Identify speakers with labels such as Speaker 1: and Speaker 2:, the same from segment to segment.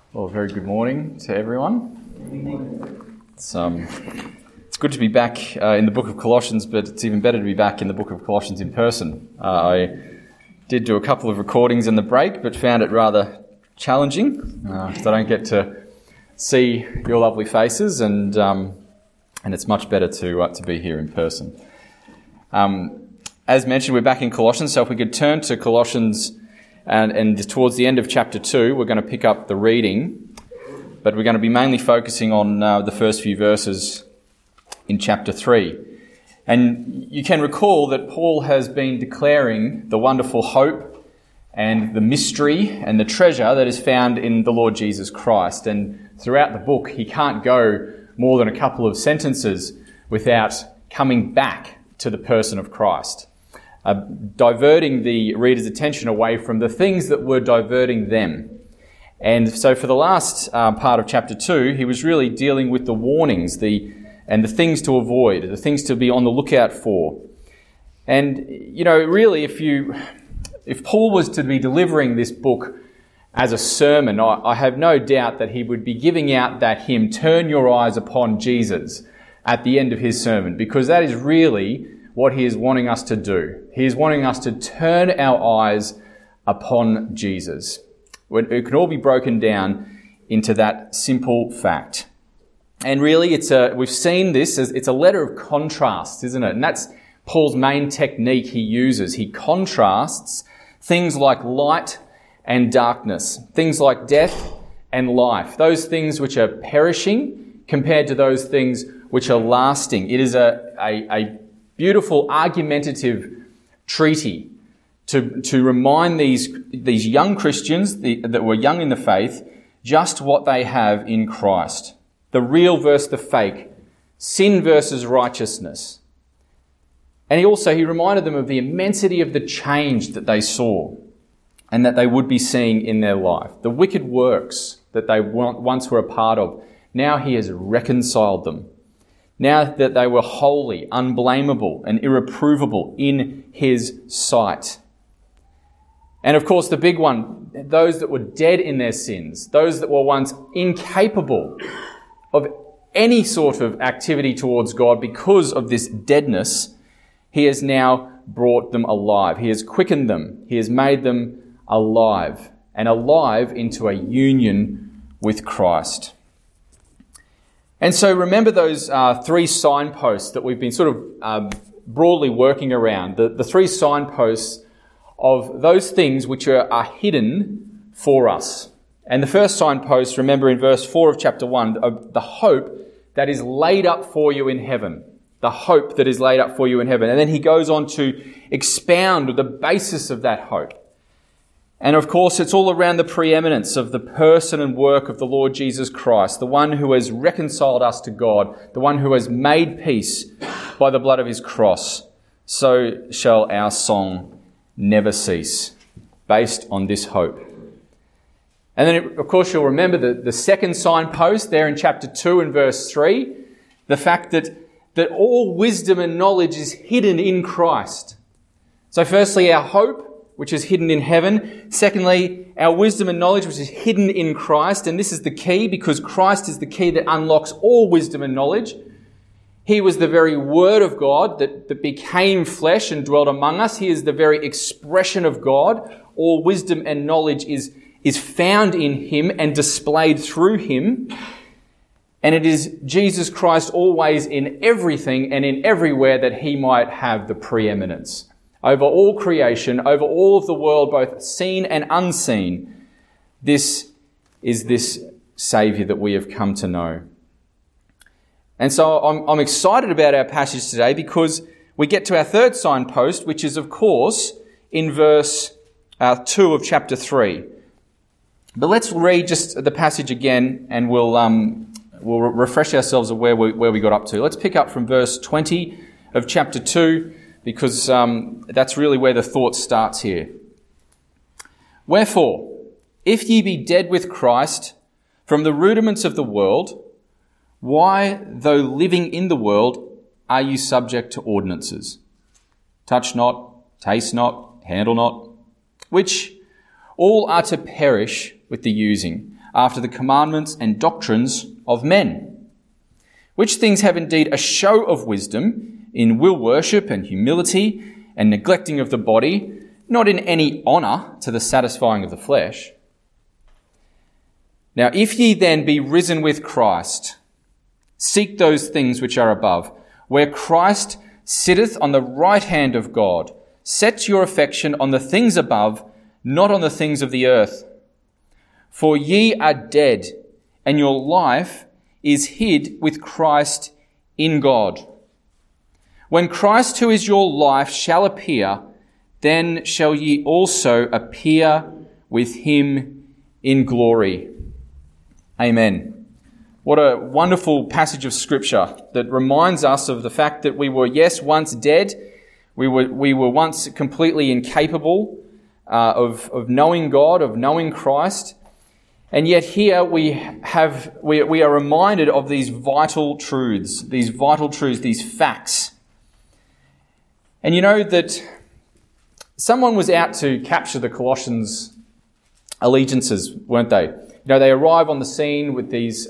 Speaker 1: Well, very good morning to everyone. It's good to be back in the book of Colossians, but it's even better to be back in the book of Colossians in person. I did do a couple of recordings in the break, but found it rather challenging because I don't get to see your lovely faces, and it's much better to be here in person. As mentioned, we're back in Colossians, so if we could turn to Colossians. And towards the end of chapter 2, we're going to pick up the reading, but we're going to be mainly focusing on the first few verses in chapter 3. And you can recall that Paul has been declaring the wonderful hope and the mystery and the treasure that is found in the Lord Jesus Christ. And throughout the book, he can't go more than a couple of sentences without coming back to the person of Christ. Diverting the reader's attention away from the things that were diverting them. And so for the last part of chapter 2, he was really dealing with the warnings and the things to avoid, the things to be on the lookout for. And, you know, really, if Paul was to be delivering this book as a sermon, I have no doubt that he would be giving out that hymn, "Turn Your Eyes Upon Jesus," at the end of his sermon, because that is really what he is wanting us to do. He is wanting us to turn our eyes upon Jesus. It can all be broken down into that simple fact. And really, we've seen this as it's a letter of contrasts, isn't it? And that's Paul's main technique he uses. He contrasts things like light and darkness, things like death and life, those things which are perishing compared to those things which are lasting. It is a beautiful argumentative treaty to remind these young Christians that were young in the faith just what they have in Christ. The real versus the fake, sin versus righteousness. And he reminded them of the immensity of the change that they saw and that they would be seeing in their life. The wicked works that they once were a part of, now he has reconciled them. Now that they were holy, unblameable, and irreprovable in his sight. And of course, the big one, those that were dead in their sins, those that were once incapable of any sort of activity towards God because of this deadness, he has now brought them alive. He has quickened them. He has made them alive, and alive into a union with Christ. And so remember those three signposts that we've been sort of broadly working around, the three signposts of those things which are hidden for us. And the first signpost, remember in verse 4 of chapter 1, of the hope that is laid up for you in heaven. The hope that is laid up for you in heaven. And then he goes on to expound the basis of that hope. And of course, it's all around the preeminence of the person and work of the Lord Jesus Christ, the one who has reconciled us to God, the one who has made peace by the blood of his cross. So shall our song never cease, based on this hope. And then, of course, you'll remember the second signpost there in chapter 2 and verse 3, the fact that all wisdom and knowledge is hidden in Christ. So firstly, our hope, which is hidden in heaven. Secondly, our wisdom and knowledge, which is hidden in Christ. And this is the key, because Christ is the key that unlocks all wisdom and knowledge. He was the very Word of God that became flesh and dwelt among us. He is the very expression of God. All wisdom and knowledge is found in him and displayed through him. And it is Jesus Christ always in everything and in everywhere that he might have the preeminence. Over all creation, over all of the world, both seen and unseen, this is this Saviour that we have come to know. And so I'm excited about our passage today because we get to our third signpost, which is, of course, in verse 2 of chapter 3. But let's read just the passage again, and we'll refresh ourselves of where we got up to. Let's pick up from verse 20 of chapter 2, because that's really where the thought starts here. "Wherefore, if ye be dead with Christ from the rudiments of the world, why, though living in the world, are you subject to ordinances? Touch not, taste not, handle not, which all are to perish with the using, after the commandments and doctrines of men, which things have indeed a show of wisdom in will worship and humility and neglecting of the body, not in any honour to the satisfying of the flesh. Now, if ye then be risen with Christ, seek those things which are above, where Christ sitteth on the right hand of God. Set your affection on the things above, not on the things of the earth. For ye are dead, and your life is hid with Christ in God. When Christ, who is your life, shall appear, then shall ye also appear with him in glory. Amen. What a wonderful passage of Scripture that reminds us of the fact that we were, yes, once dead. We were once completely incapable of knowing God, of knowing Christ. And yet here we are reminded of these vital truths, these facts. And you know that someone was out to capture the Colossians' allegiances, weren't they? You know, they arrive on the scene with these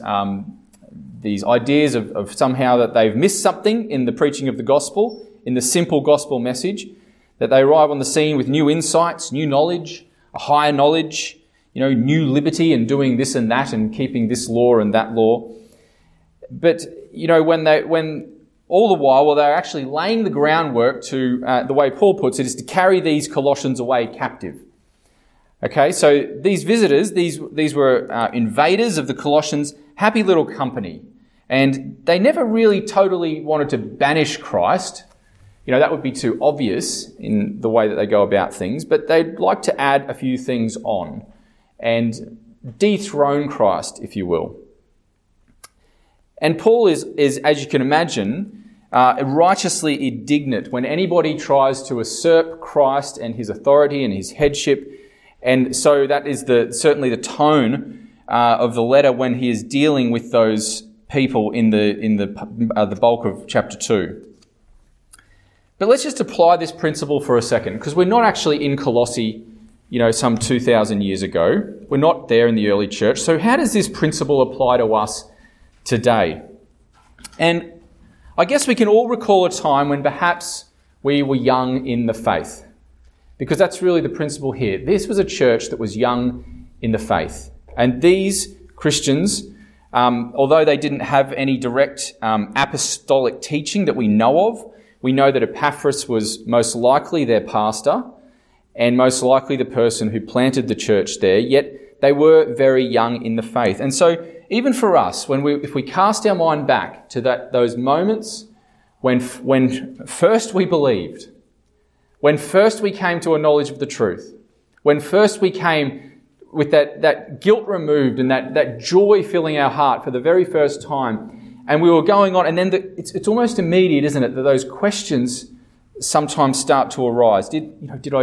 Speaker 1: ideas of somehow that they've missed something in the preaching of the gospel, in the simple gospel message, that they arrive on the scene with new insights, new knowledge, a higher knowledge, you know, new liberty and doing this and that and keeping this law and that law. But, you know, when all the while they're actually laying the groundwork to, the way Paul puts it, is to carry these Colossians away captive. Okay, so these visitors, these were invaders of the Colossians, happy little company. And they never really totally wanted to banish Christ. You know, that would be too obvious in the way that they go about things. But they'd like to add a few things on and dethrone Christ, if you will. And Paul is as you can imagine, righteously indignant when anybody tries to usurp Christ and his authority and his headship. And so that is certainly the tone of the letter when he is dealing with those people in the bulk of chapter 2. But let's just apply this principle for a second, because we're not actually in Colossae, you know, some 2,000 years ago. We're not there in the early church. So how does this principle apply to us today? And I guess we can all recall a time when perhaps we were young in the faith, because that's really the principle here. This was a church that was young in the faith. And these Christians, although they didn't have any direct apostolic teaching that we know of, we know that Epaphras was most likely their pastor and most likely the person who planted the church there, yet they were very young in the faith. And so even for us, if we cast our mind back to those moments when first we believed, when first we came to a knowledge of the truth, when first we came with that guilt removed and that joy filling our heart for the very first time, and we were going on, and then it's almost immediate, isn't it, that those questions sometimes start to arise. Did I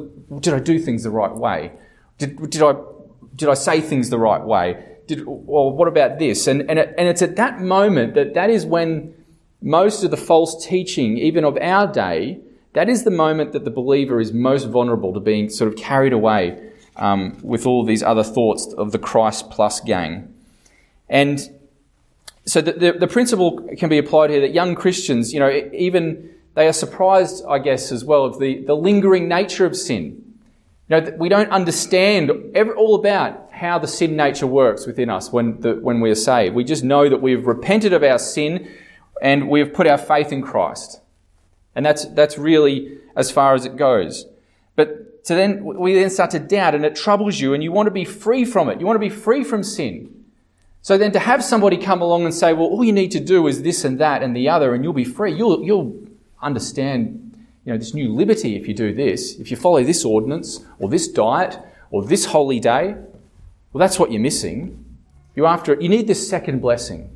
Speaker 1: do things the right way? Did I say things the right way? Or what about this? And it's at that moment that is when most of the false teaching, even of our day, that is the moment that the believer is most vulnerable to being sort of carried away with all these other thoughts of the Christ plus gang. And so the principle can be applied here that young Christians, you know, even they are surprised, I guess, as well of the lingering nature of sin. You know, we don't understand all about how the sin nature works within us when we are saved. We just know that we have repented of our sin and we have put our faith in Christ. And that's really as far as it goes. But we then start to doubt, and it troubles you, and you want to be free from it. You want to be free from sin. So then to have somebody come along and say, well, all you need to do is this and that and the other, and you'll be free. You'll understand, you know, this new liberty if you do this. If you follow this ordinance or this diet or this holy day, well, that's what you're missing. You're after it. You need this second blessing.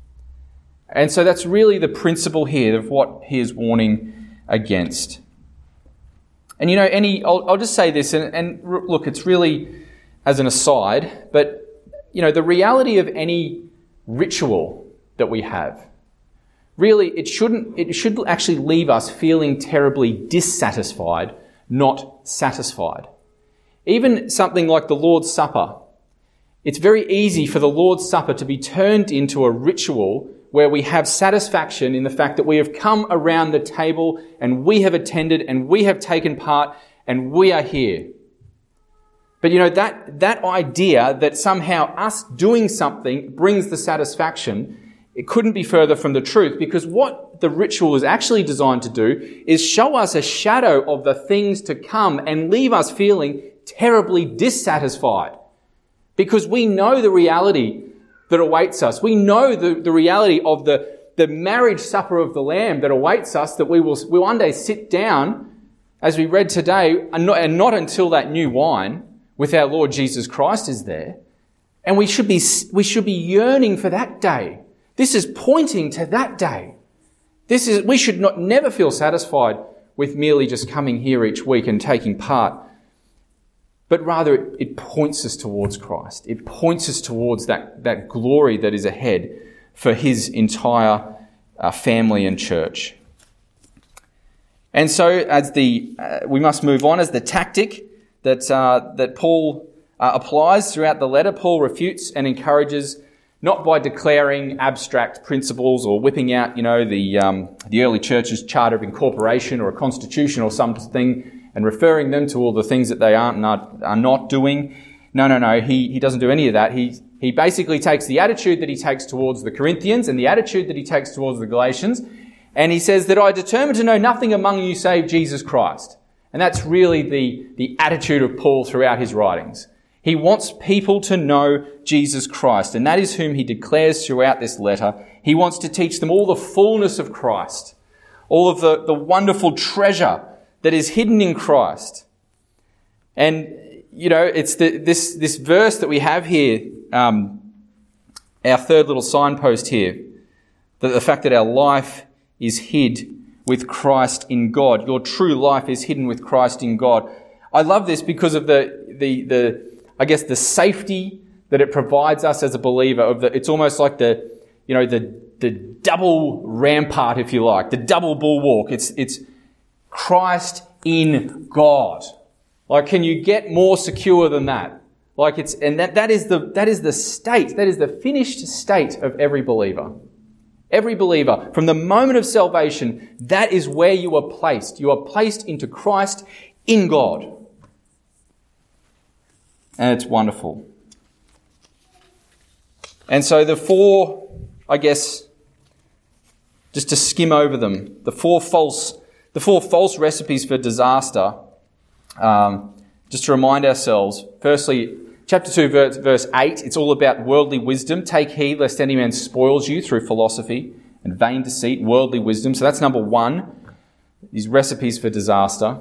Speaker 1: And so that's really the principle here of what he is warning against. And, you know, I'll just say this, and look, it's really as an aside, but, you know, the reality of any ritual that we have, really, it should actually leave us feeling terribly dissatisfied, not satisfied. Even something like the Lord's Supper, It's very easy for the Lord's Supper to be turned into a ritual where we have satisfaction in the fact that we have come around the table and we have attended and we have taken part and we are here. But that idea that somehow us doing something brings the satisfaction, it couldn't be further from the truth, because what the ritual is actually designed to do is show us a shadow of the things to come and leave us feeling terribly dissatisfied. Because we know the reality that awaits us. We know the reality of the marriage supper of the Lamb that awaits us, that we'll one day sit down, as we read today, and not until that new wine with our Lord Jesus Christ is there. And we should be yearning for that day. This is pointing to that day. We should never feel satisfied with merely just coming here each week and taking part. But rather, it points us towards Christ. It points us towards that glory that is ahead for his entire family and church. And so, we must move on as the tactic that Paul applies throughout the letter. Paul refutes and encourages, not by declaring abstract principles or whipping out, the early church's charter of incorporation or a constitution or something, and referring them to all the things that they are not doing. No. He doesn't do any of that. He basically takes the attitude that he takes towards the Corinthians and the attitude that he takes towards the Galatians, and he says that I determined to know nothing among you save Jesus Christ. And that's really the attitude of Paul throughout his writings. He wants people to know Jesus Christ, and that is whom he declares throughout this letter. He wants to teach them all the fullness of Christ, all of the wonderful treasure that is hidden in Christ. And, it's this verse that we have here, our third little signpost here, that the fact that our life is hid with Christ in God. Your true life is hidden with Christ in God. I love this because of the safety that it provides us as a believer. It's almost like the double rampart, if you like, the double bulwark. It's Christ in God. Like, can you get more secure than that? That is the state, that is the finished state of every believer. Every believer, from the moment of salvation, that is where you are placed. You are placed into Christ in God. And it's wonderful. And so the four, just to skim over them, the four false recipes for disaster, just to remind ourselves. Firstly, chapter 2, verse 8, it's all about worldly wisdom. Take heed lest any man spoils you through philosophy and vain deceit, worldly wisdom. So that's number one, these recipes for disaster.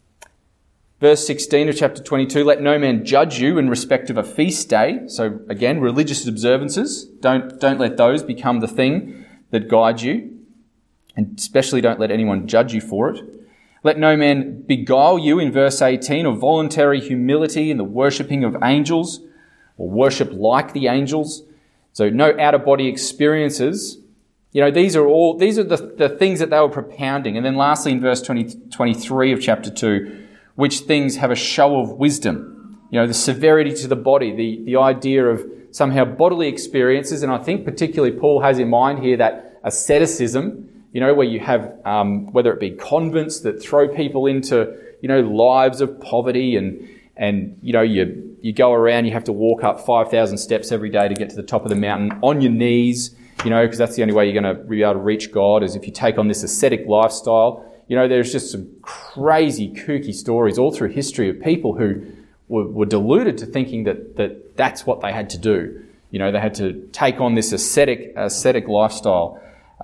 Speaker 1: Verse 16 of chapter 22, let no man judge you in respect of a feast day. So again, religious observances. Don't let those become the thing that guide you. And especially don't let anyone judge you for it. Let no man beguile you, in verse 18, of voluntary humility in the worshipping of angels, or worship like the angels. So no out-of-body experiences. These are the things that they were propounding. And then lastly, in verse 23 of chapter 2, which things have a show of wisdom. The severity to the body, the idea of somehow bodily experiences. And I think particularly Paul has in mind here that asceticism, where you have, whether it be convents that throw people into, lives of poverty and you go around, you have to walk up 5,000 steps every day to get to the top of the mountain on your knees, because that's the only way you're going to be able to reach God, is if you take on this ascetic lifestyle. There's just some crazy, kooky stories all through history of people who were deluded to thinking that that's what they had to do. They had to take on this ascetic lifestyle,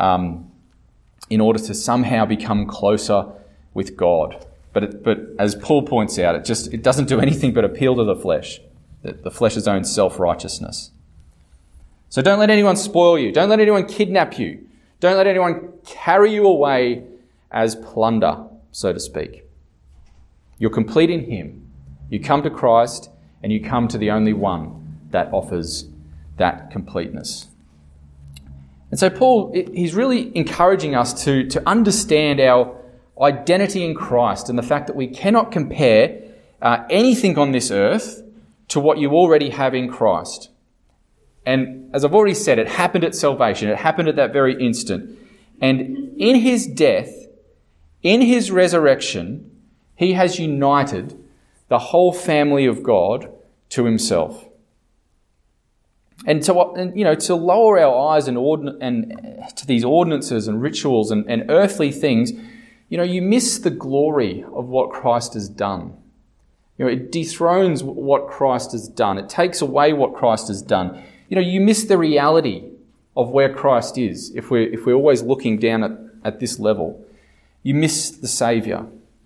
Speaker 1: in order to somehow become closer with God. But as Paul points out, it doesn't do anything but appeal to the flesh, the flesh's own self-righteousness. So don't let anyone spoil you. Don't let anyone kidnap you. Don't let anyone carry you away as plunder, so to speak. You're complete in him. You come to Christ and you come to the only one that offers that completeness. And so Paul, he's really encouraging us to understand our identity in Christ and the fact that we cannot compare anything on this earth to what you already have in Christ. And as I've already said, it happened at salvation. It happened at that very instant. And in his death, in his resurrection, he has united the whole family of God to himself. And to lower our eyes and to these ordinances and rituals and earthly things, you miss the glory of what Christ has done. It dethrones what Christ has done. It takes away what Christ has done. You miss the reality of where Christ is if we're always looking down at this level. You miss the Saviour.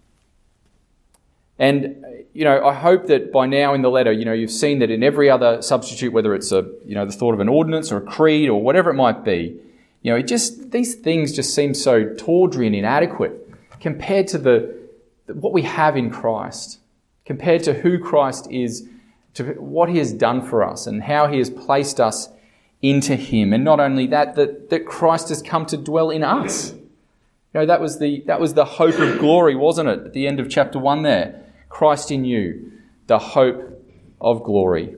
Speaker 1: And, I hope that by now in the letter, you've seen that in every other substitute, whether it's the thought of an ordinance or a creed or whatever it might be, these things just seem so tawdry and inadequate compared to what we have in Christ, compared to who Christ is, to what he has done for us and how he has placed us into him. And not only that Christ has come to dwell in us. That was the hope of glory, wasn't it? At the end of chapter 1 there. Christ in you, the hope of glory.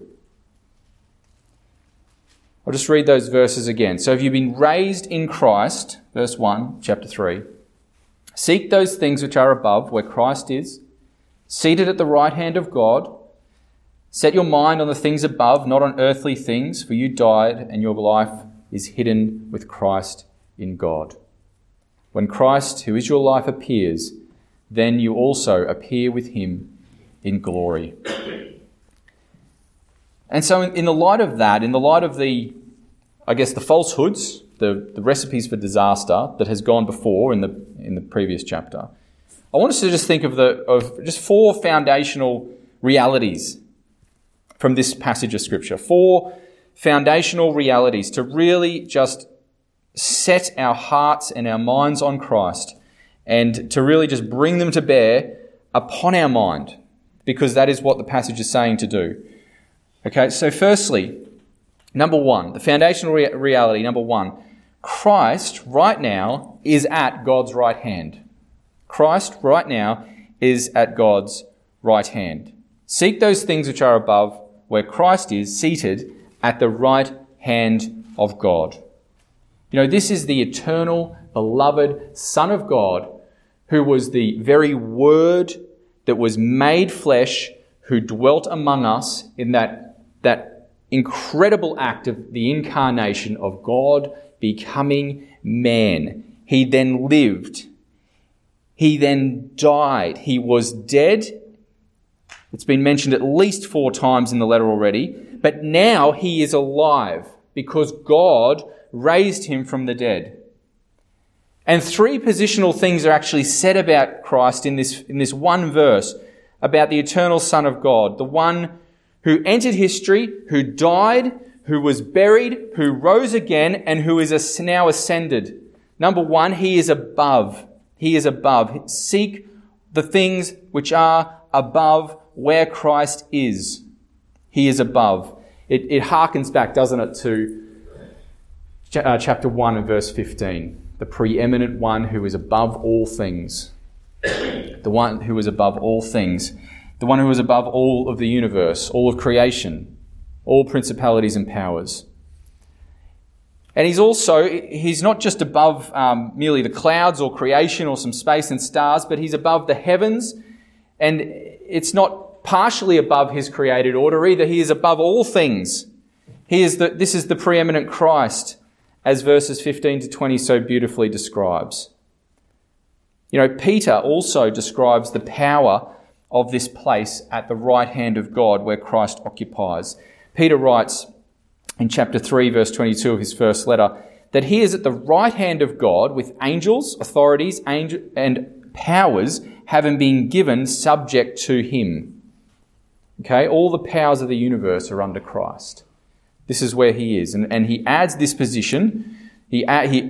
Speaker 1: I'll just read those verses again. So have you been raised in Christ, verse 1, chapter 3. Seek those things which are above, where Christ is, seated at the right hand of God. Set your mind on the things above, not on earthly things, for you died, and your life is hidden with Christ in God. When Christ, who is your life, appears, then you also appear with him in glory. And so in the light of that, in the light of the falsehoods, the recipes for disaster that has gone before in the previous chapter, I want us to just think of just 4 foundational realities from this passage of Scripture. 4 foundational realities to really just set our hearts and our minds on Christ and to really just bring them to bear upon our mind, because that is what the passage is saying to do. Okay, so firstly, number 1, the foundational reality, number 1, Christ right now is at God's right hand. Christ right now is at God's right hand. Seek those things which are above, where Christ is seated at the right hand of God. This is the eternal, beloved Son of God, who was the very Word that was made flesh, who dwelt among us in that incredible act of the incarnation of God becoming man. He then lived. He then died. He was dead. It's been mentioned at least 4 times in the letter already. But now he is alive because God raised him from the dead. And 3 positional things are actually said about Christ in this one verse about the eternal Son of God, the one who entered history, who died, who was buried, who rose again, and who is now ascended. Number 1, he is above. He is above. Seek the things which are above where Christ is. He is above. It harkens back, doesn't it, to chapter 1 and verse 15. The preeminent one who is above all things. The one who is above all things. The one who is above all of the universe, all of creation, all principalities and powers. And he's not just above merely the clouds or creation or some space and stars, but he's above the heavens. And it's not partially above his created order either. He is above all things. This is the preeminent Christ, as verses 15 to 20 so beautifully describes. Peter also describes the power of this place at the right hand of God where Christ occupies. Peter writes in chapter 3, verse 22 of his first letter, that he is at the right hand of God with angels, authorities, and powers having been given subject to him. Okay, all the powers of the universe are under Christ. This is where he is. And he adds this position, he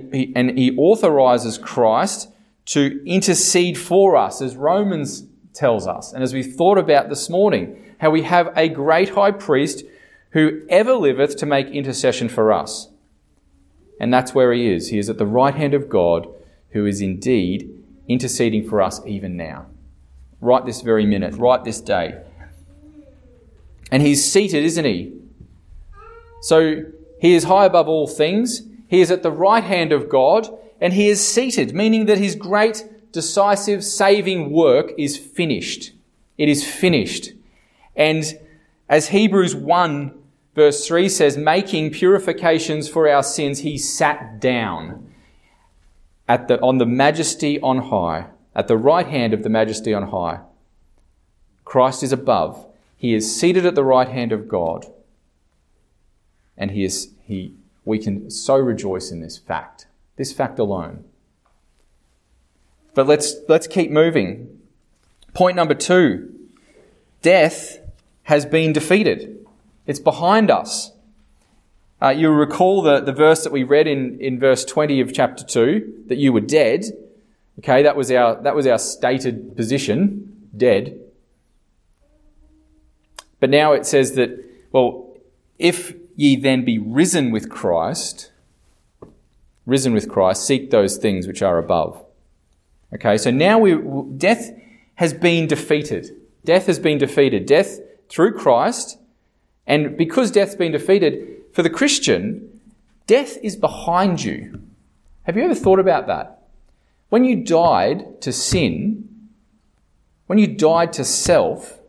Speaker 1: authorizes Christ to intercede for us, as Romans tells us. And as we thought about this morning, how we have a great high priest who ever liveth to make intercession for us. And that's where he is. He is at the right hand of God, who is indeed interceding for us even now. Right this very minute, right this day. And he's seated, isn't he? So he is high above all things. He is at the right hand of God, and he is seated, meaning that his great, decisive, saving work is finished. It is finished. And as Hebrews 1 verse 3 says, making purifications for our sins, he sat down on the majesty on high, at the right hand of the majesty on high. Christ is above. He is seated at the right hand of God. And we can so rejoice in this fact alone. But let's keep moving. Point number 2. Death has been defeated. It's behind us. You'll recall the verse that we read in verse 20 of chapter 2, that you were dead. Okay, that was our stated position, dead. But now it says that, well, if ye then be risen with Christ, seek those things which are above. Okay, so now death has been defeated. Death has been defeated. Death through Christ. And because death's been defeated, for the Christian, death is behind you. Have you ever thought about that? When you died to sin, when you died to self,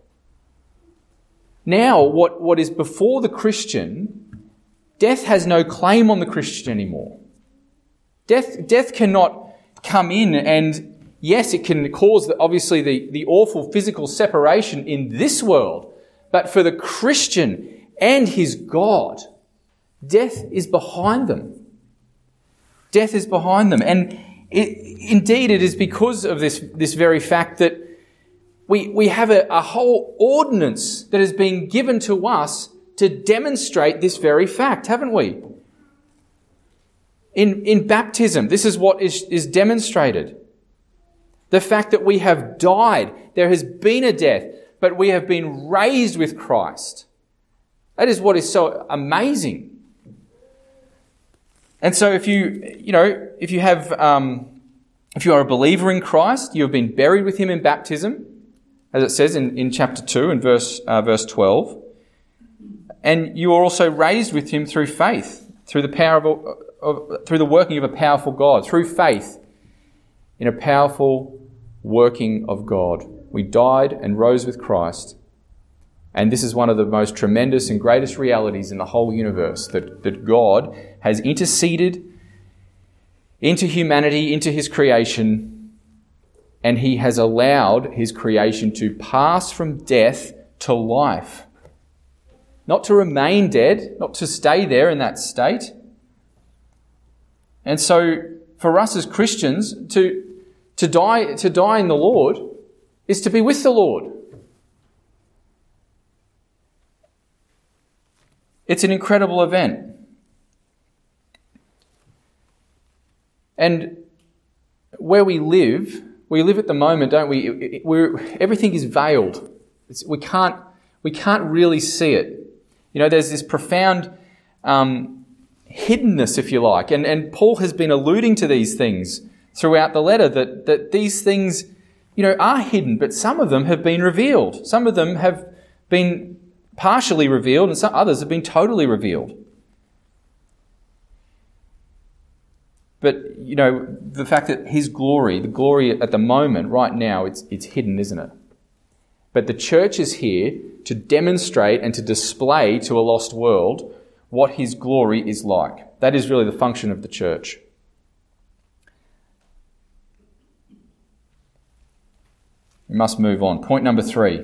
Speaker 1: now what is before the Christian, death has no claim on the Christian anymore. Death cannot come in, and yes, it can cause obviously the awful physical separation in this world. But for the Christian and his God, death is behind them. Death is behind them. And indeed, it is because of this very fact that we have a whole ordinance that has been given to us to demonstrate this very fact, haven't we? In baptism, this is what is demonstrated. The fact that we have died, there has been a death, but we have been raised with Christ. That is what is so amazing. And so if you are a believer in Christ, you have been buried with him in baptism, as it says in chapter 2 and verse 12. And you are also raised with him through faith, through the working of a powerful God, through faith in a powerful working of God. We died and rose with Christ. And this is one of the most tremendous and greatest realities in the whole universe, that God has interceded into humanity, into his creation, and he has allowed his creation to pass from death to life. Not to remain dead, not to stay there in that state. And so for us as Christians, to die in the Lord is to be with the Lord. It's an incredible event. And where we live at the moment, don't we? Everything is veiled. We can't really see it. You know, there's this profound hiddenness, if you like. And Paul has been alluding to these things throughout the letter, that these things, are hidden, but some of them have been revealed. Some of them have been partially revealed, and some others have been totally revealed. But, the fact that his glory, the glory at the moment, right now, it's hidden, isn't it? But the church is here to demonstrate and to display to a lost world what his glory is like. That is really the function of the church. We must move on. Point number 3.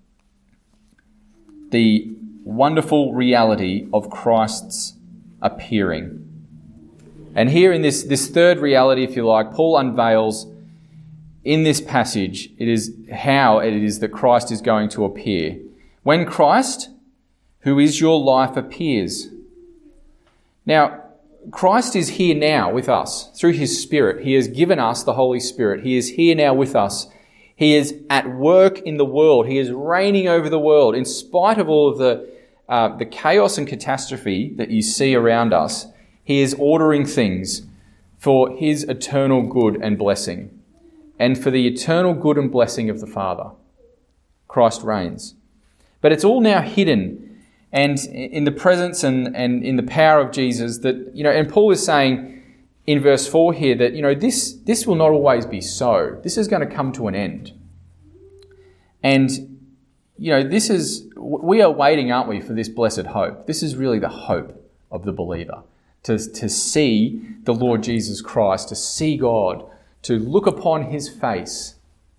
Speaker 1: The wonderful reality of Christ's appearing. And here in this third reality, if you like, Paul unveils in this passage, it is how it is that Christ is going to appear. When Christ, who is your life, appears. Now, Christ is here now with us through his Spirit. He has given us the Holy Spirit. He is here now with us. He is at work in the world. He is reigning over the world. In spite of all of the chaos and catastrophe that you see around us, he is ordering things for his eternal good and blessing. And for the eternal good and blessing of the Father, Christ reigns. But it's all now hidden and in the presence and in the power of Jesus that, and Paul is saying in verse 4 here that, this will not always be so. This is going to come to an end. And, we are waiting, aren't we, for this blessed hope. This is really the hope of the believer, to see the Lord Jesus Christ, to see God, to look upon his face,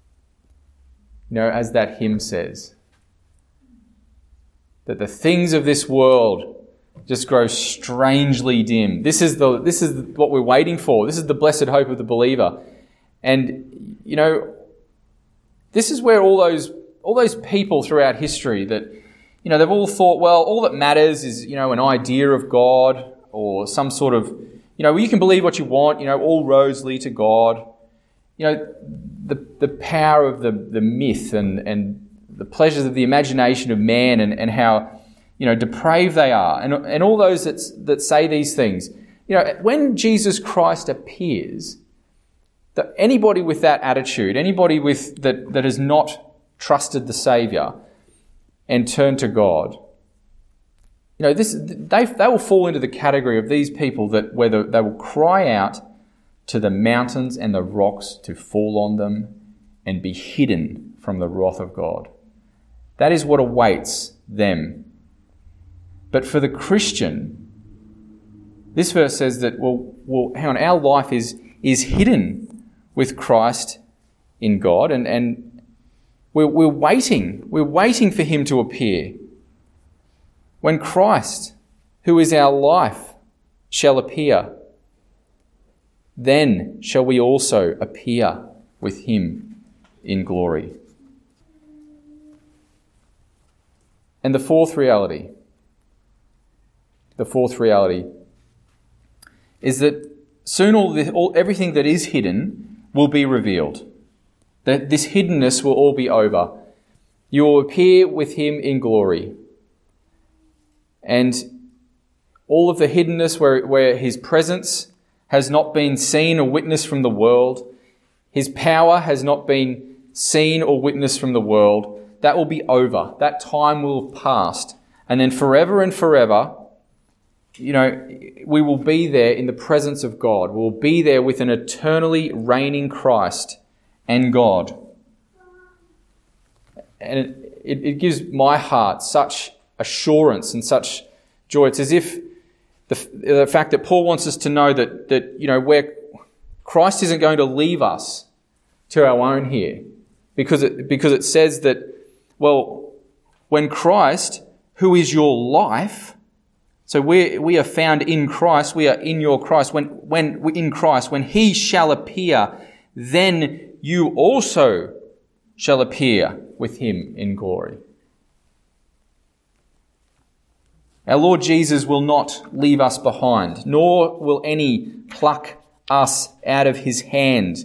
Speaker 1: as that hymn says, that the things of this world just grow strangely dim. This is what we're waiting for. This is the blessed hope of the believer. And, this is where all those people throughout history that, they've all thought, well, all that matters is, an idea of God or some sort of, you can believe what you want, all roads lead to God. The power of the myth and the pleasures of the imagination of man and how, depraved they are and all those that say these things. When Jesus Christ appears, that anybody with that attitude, anybody with that has not trusted the Saviour and turned to God, they will fall into the category of these people that whether they will cry out to the mountains and the rocks to fall on them and be hidden from the wrath of God. That is what awaits them. But for the Christian, this verse says that, hang on, our life is hidden with Christ in God, and we're waiting. We're waiting for him to appear. When Christ, who is our life, shall appear, then shall we also appear with him in glory. And the fourth reality is that soon everything that is hidden will be revealed. That this hiddenness will all be over. You will appear with him in glory. And all of the hiddenness where his presence has not been seen or witnessed from the world, his power has not been seen or witnessed from the world, that will be over. That time will have passed. And then forever and forever, we will be there in the presence of God. We will be there with an eternally reigning Christ and God. And it gives my heart such assurance and such joy. It's as if the fact that Paul wants us to know that where Christ isn't going to leave us to our own here, because it says that, well, when Christ, who is your life, so we are found in Christ, we are in your Christ. When in Christ, when he shall appear, then you also shall appear with him in glory. Our Lord Jesus will not leave us behind, nor will any pluck us out of his hand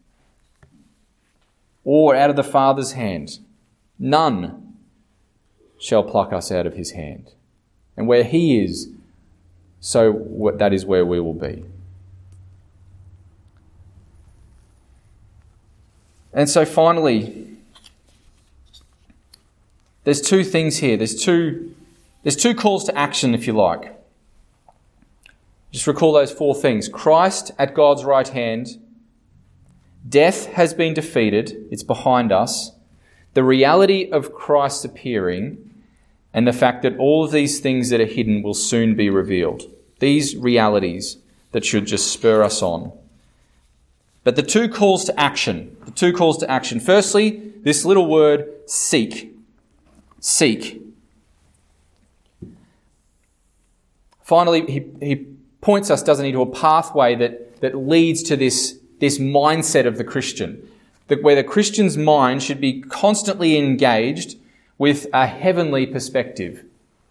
Speaker 1: or out of the Father's hand. None shall pluck us out of his hand. And where he is, so that is where we will be. And so finally, there's two things here. There's two calls to action, if you like. Just recall those four things. Christ at God's right hand. Death has been defeated. It's behind us. The reality of Christ appearing, and the fact that all of these things that are hidden will soon be revealed. These realities that should just spur us on. But the two calls to action. Firstly, this little word, seek. Seek. Finally, he points us, doesn't he, to a pathway that leads to this mindset of the Christian. Where the Christian's mind should be constantly engaged with a heavenly perspective.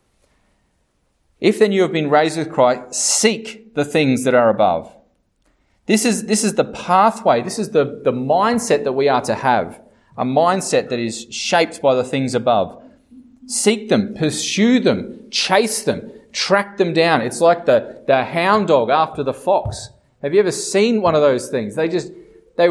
Speaker 1: If then you have been raised with Christ, seek the things that are above. This is the pathway, this is the mindset that we are to have. A mindset that is shaped by the things above. Seek them, pursue them, chase them, track them down. It's like the hound dog after the fox. Have you ever seen one of those things?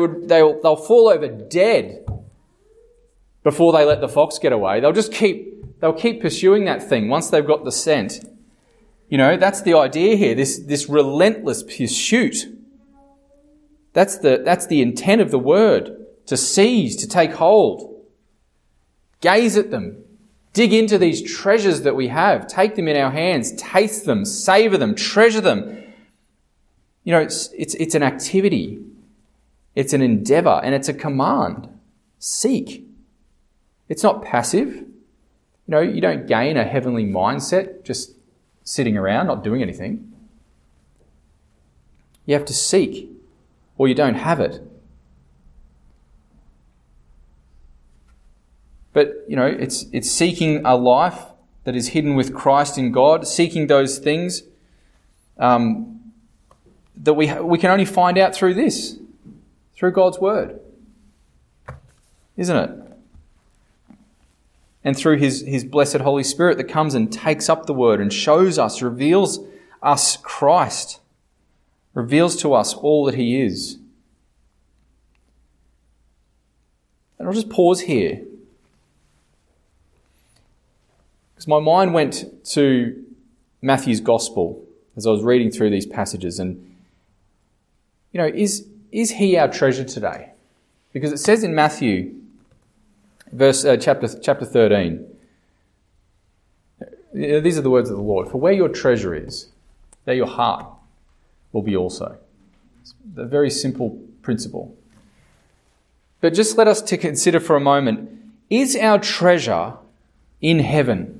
Speaker 1: They'll fall over dead before they let the fox get away. They'll just keep They'll keep pursuing that thing once they've got the scent. That's the idea here, this relentless pursuit. That's the intent of the word, to seize, to take hold. Gaze at them. Dig into these treasures that we have. Take them in our hands. Taste them. Savour them. Treasure them. It's an activity. It's an endeavour. And it's a command. Seek. It's not passive. You don't gain a heavenly mindset just sitting around, not doing anything. You have to seek, or you don't have it. But, it's seeking a life that is hidden with Christ in God, seeking those things that we can only find out through this, through God's Word. Isn't it? And through His blessed Holy Spirit that comes and takes up the Word and shows us, reveals us Christ, reveals to us all that He is. And I'll just pause here, because my mind went to Matthew's Gospel as I was reading through these passages. And, is He our treasure today? Because it says in Matthew, chapter 13, these are the words of the Lord. For where your treasure is, there your heart will be also. It's a very simple principle. But just let us to consider for a moment, is our treasure in heaven?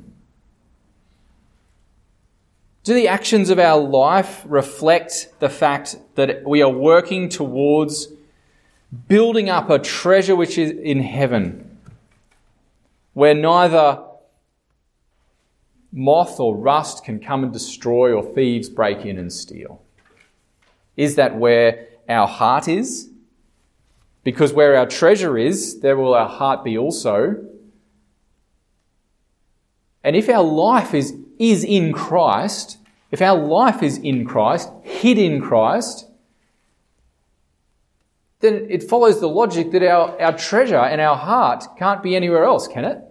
Speaker 1: Do the actions of our life reflect the fact that we are working towards building up a treasure which is in heaven, where neither moth or rust can come and destroy or thieves break in and steal? Is that where our heart is? Because where our treasure is, there will our heart be also. And if our life is in Christ, if our life is in Christ, hid in Christ, then it follows the logic that our treasure and our heart can't be anywhere else, can it?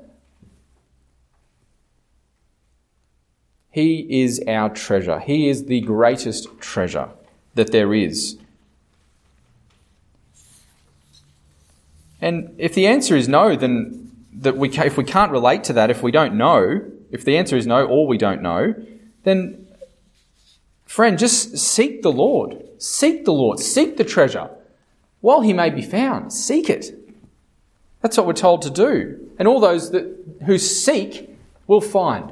Speaker 1: He is our treasure. He is the greatest treasure that there is. And if the answer is no, then if we can't relate to that, if we don't know, if the answer is no or we don't know, then, friend, just seek the Lord. Seek the Lord. Seek the treasure. While He may be found, seek it. That's what we're told to do. And all those who seek will find.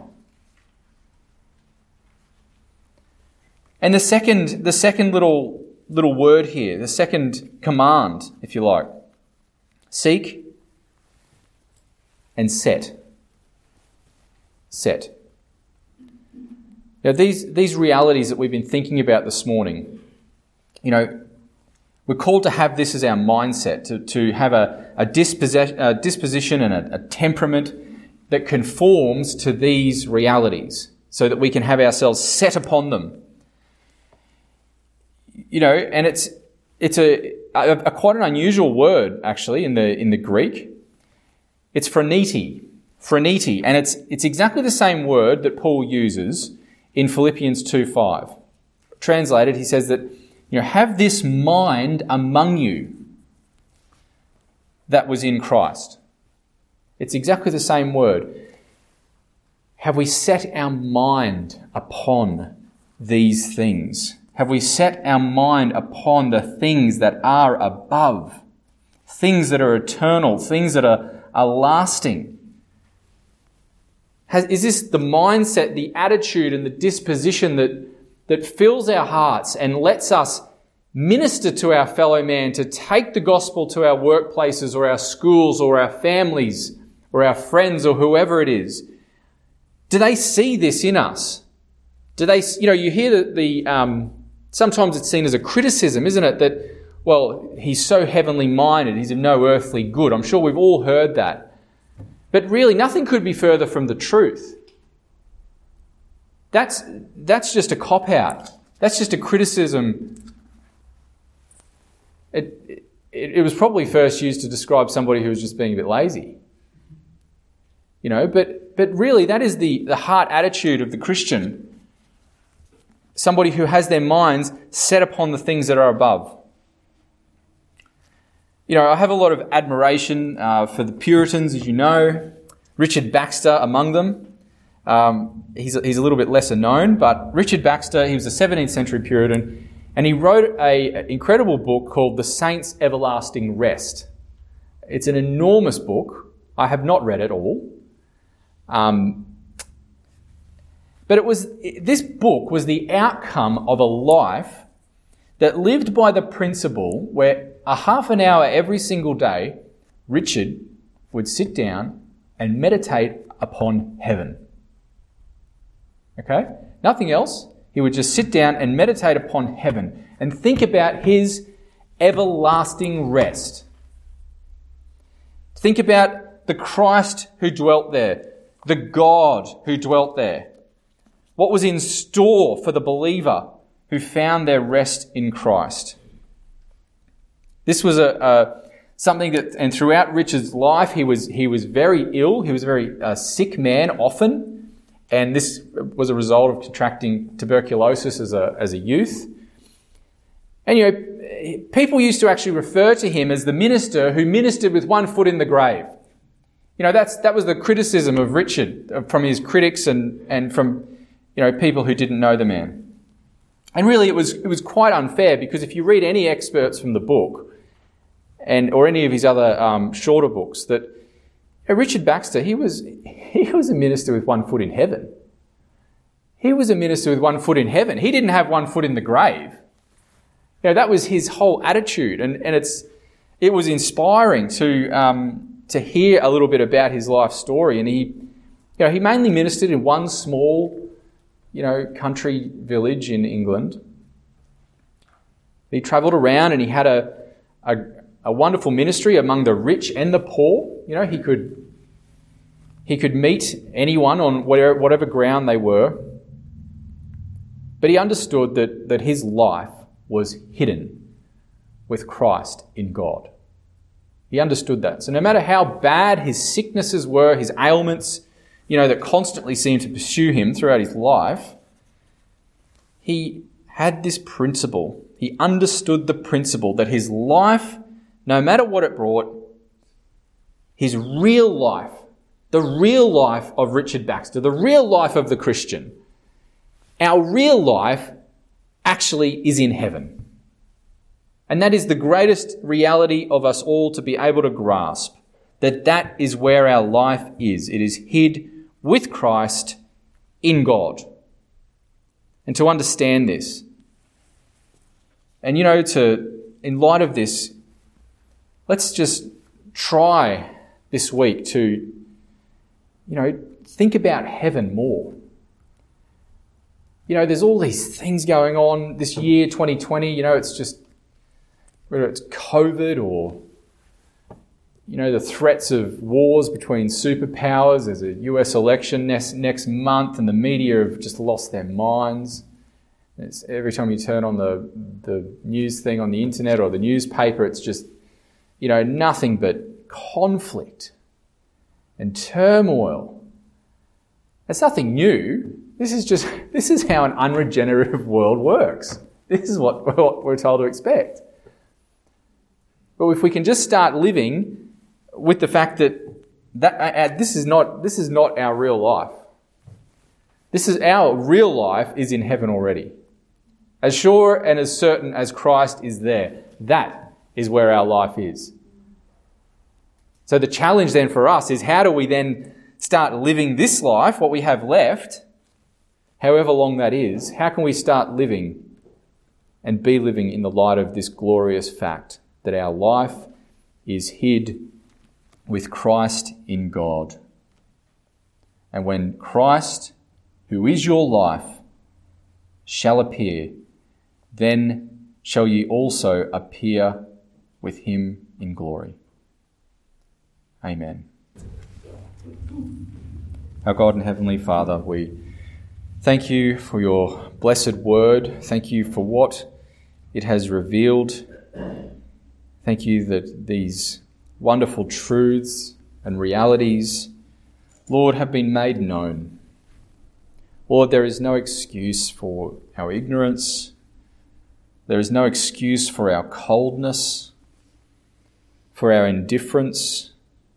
Speaker 1: And the second little word here, the second command, if you like, seek and set. Set. Now, these realities that we've been thinking about this morning, we're called to have this as our mindset, to have a disposition and a temperament that conforms to these realities so that we can have ourselves set upon them. And it's a quite an unusual word, actually, in the Greek. It's phroneti, and it's exactly the same word that Paul uses in Philippians 2:5. Translated, he says that, have this mind among you that was in Christ. It's exactly the same word. Have we set our mind upon these things? Have we set our mind upon the things that are above, things that are eternal, things that are lasting? Is this the mindset, the attitude and the disposition that fills our hearts and lets us minister to our fellow man, to take the gospel to our workplaces or our schools or our families or our friends or whoever it is? Do they see this in us? Do they, you hear the sometimes it's seen as a criticism, isn't it? That, well, he's so heavenly minded, he's of no earthly good. I'm sure we've all heard that. But really, nothing could be further from the truth. That's just a cop-out. That's just a criticism. It was probably first used to describe somebody who was just being a bit lazy. But But really, that is the heart attitude of the Christian. Somebody who has their minds set upon the things that are above. I have a lot of admiration for the Puritans, as you know. Richard Baxter among them. He's a little bit lesser known, but Richard Baxter, he was a 17th century Puritan, and he wrote an incredible book called The Saints' Everlasting Rest. It's an enormous book. I have not read it all. But this book was the outcome of a life that lived by the principle where a half an hour every single day, Richard would sit down and meditate upon heaven. Okay? Nothing else. He would just sit down and meditate upon heaven and think about his everlasting rest. Think about the Christ who dwelt there, the God who dwelt there. What was in store for the believer who found their rest in Christ? This was something that, and throughout Richard's life, he was very ill. He was a very sick man often, and this was a result of contracting tuberculosis as a youth. And people used to actually refer to him as the minister who ministered with one foot in the grave. That was the criticism of Richard from his critics and from people who didn't know the man. And really, it was quite unfair, because if you read any excerpts from the book, or any of his other shorter books, that Richard Baxter, he was a minister with one foot in heaven. He was a minister with one foot in heaven. He didn't have one foot in the grave. That was his whole attitude, and it was inspiring to hear a little bit about his life story. And he mainly ministered in one small country village in England. He travelled around, and he had a wonderful ministry among the rich and the poor. He could meet anyone on whatever ground they were. But he understood that his life was hidden with Christ in God. He understood that. So no matter how bad his sicknesses were, his ailments, that constantly seemed to pursue him throughout his life, he had this principle. He understood the principle that his life, no matter what it brought, his real life, the real life of Richard Baxter, the real life of the Christian, our real life actually is in heaven. And that is the greatest reality of us all to be able to grasp, that is where our life is. It is hid with Christ in God. And to understand this, and in light of this, let's just try this week to, think about heaven more. There's all these things going on this year, 2020, it's just, whether it's COVID or, the threats of wars between superpowers. There's a US election next month, and the media have just lost their minds. Every time you turn on the news thing on the internet or the newspaper, it's just, nothing but conflict and turmoil. It's nothing new. This is how an unregenerative world works. This is what we're told to expect. But if we can just start living with the fact that this is not our real life. Our real life is in heaven already. As sure and as certain as Christ is there, that is where our life is. So the challenge then for us is, how do we then start living this life, what we have left, however long that is? How can we start living and be living in the light of this glorious fact that our life is hid with Christ in God? And when Christ, who is your life, shall appear, then shall ye also appear with him in glory. Amen. Our God and Heavenly Father, we thank you for your blessed word. Thank you for what it has revealed. Thank you that these wonderful truths and realities Lord, have been made known. Lord, there is no excuse for our ignorance. There is no excuse for our coldness, for our indifference.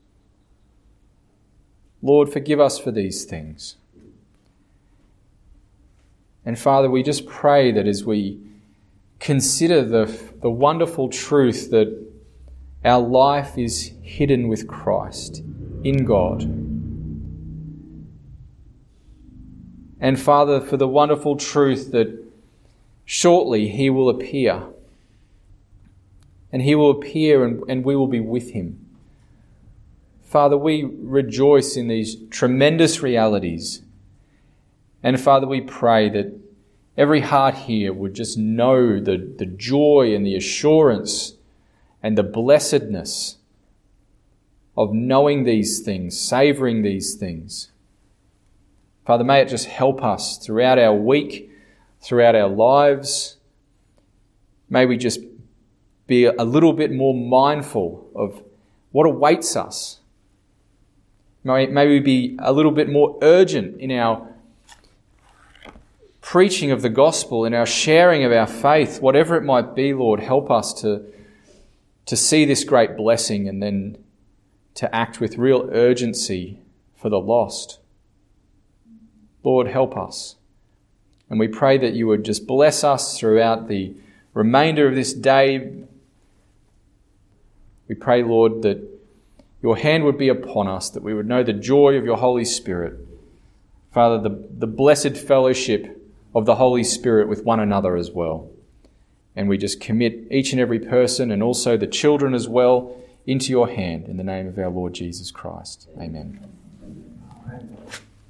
Speaker 1: Lord, forgive us for these things. And Father, we just pray that as we consider the wonderful truth that our life is hidden with Christ in God. And Father, for the wonderful truth that shortly He will appear. And He will appear and we will be with Him. Father, we rejoice in these tremendous realities. And Father, we pray that every heart here would just know the joy and the assurance and the blessedness of knowing these things, savouring these things. Father, may it just help us throughout our week, throughout our lives. May we just be a little bit more mindful of what awaits us. May we be a little bit more urgent in our preaching of the gospel, in our sharing of our faith, whatever it might be, Lord, help us to see this great blessing and then to act with real urgency for the lost. Lord, help us. And we pray that you would just bless us throughout the remainder of this day. We pray, Lord, that your hand would be upon us, that we would know the joy of your Holy Spirit. Father, the blessed fellowship of the Holy Spirit with one another as well. And we just commit each and every person and also the children as well into your hand in the name of our Lord Jesus Christ. Amen.